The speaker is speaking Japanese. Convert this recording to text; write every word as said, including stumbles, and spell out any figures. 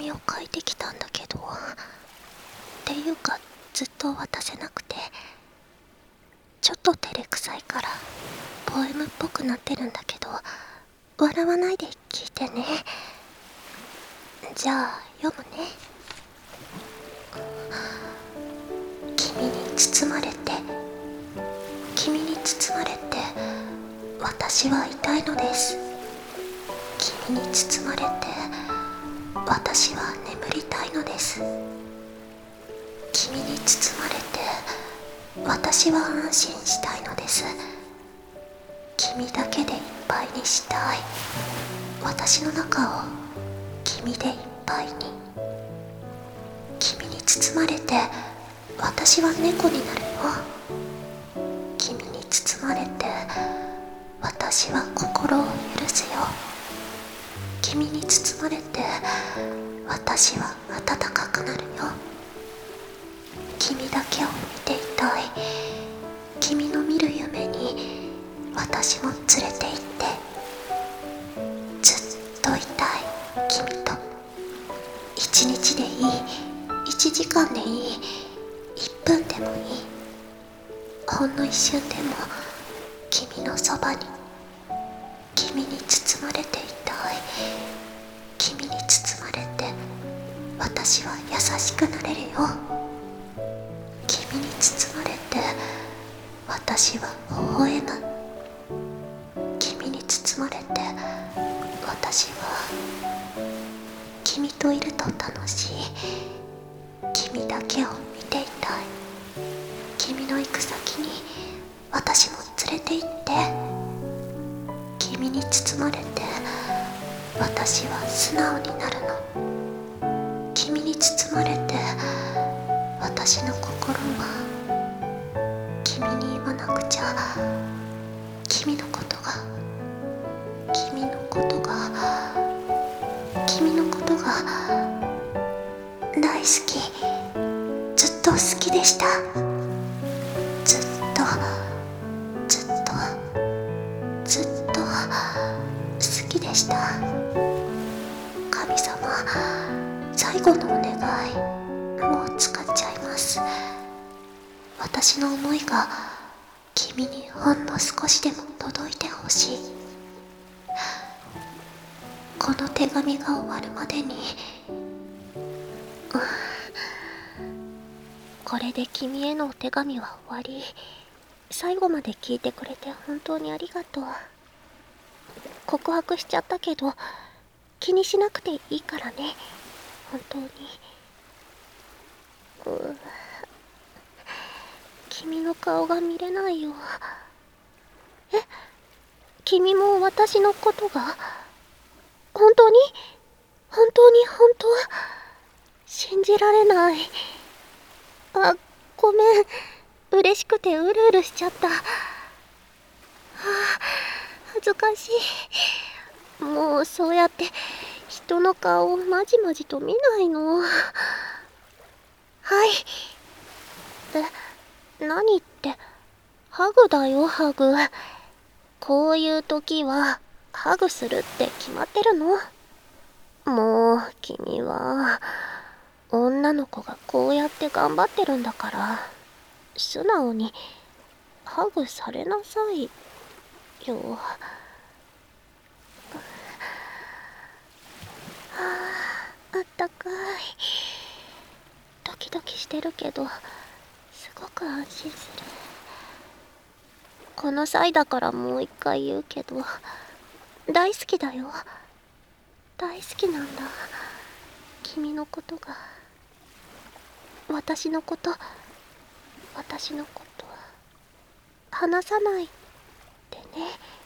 紙を書いてきたんだけど、っていうかずっと渡せなくて、ちょっと照れくさいからポエムっぽくなってるんだけど、笑わないで聞いてね。じゃあ読むね。君に包まれて、君に包まれて私は痛いのです。君に包まれて私は眠りたいのです。君に包まれて私は安心したいのです。君だけでいっぱいにしたい。私の中を君でいっぱいに。君に包まれて私は猫になるよ。君に包まれて私は心を許すよ。君に包まれて私は暖かくなるよ。君だけを見ていたい。君の見る夢に私も連れて行って、ずっといたい君と。一日でいい、一時間でいい、一分でもいい。ほんの一瞬でも君のそばに。君に包まれていたい。君に包まれて私は優しくなれるよ。君に包まれて私は微笑む。君に包まれて私は君といると楽しい。君だけを見ていたい。君の行く先に私も連れて行って。君に包まれて私は素直になるの。君に包まれて私の心は君に言わなくちゃ。君のことが君のことが君のことが大好き。ずっと好きでした。ずっとずっとずっと好きでした。神様、最後のお願い、もう使っちゃいます。私の思いが君にほんの少しでも届いてほしい。この手紙が終わるまでに、うん、これで君へのお手紙は終わり。最後まで聞いてくれて本当にありがとう。告白しちゃったけど気にしなくていいからね、本当に。う君の顔が見れないよ。え、君も私のことが本当に本当に本当信じられない。あ、ごめん、嬉しくてうるうるしちゃった。はあ、恥ずかしい。もうそうやって人の顔をまじまじと見ないの。はい。え、何って、ハグだよ、ハグ。こういう時はハグするって決まってるの。もう君は女の子がこうやって頑張ってるんだから、素直にハグされなさいよ。はあ、あったかい。ドキドキしてるけどすごく安心する。この際だからもう一回言うけど、大好きだよ。大好きなんだ、君のことが。私のこと私のこと話さないでね。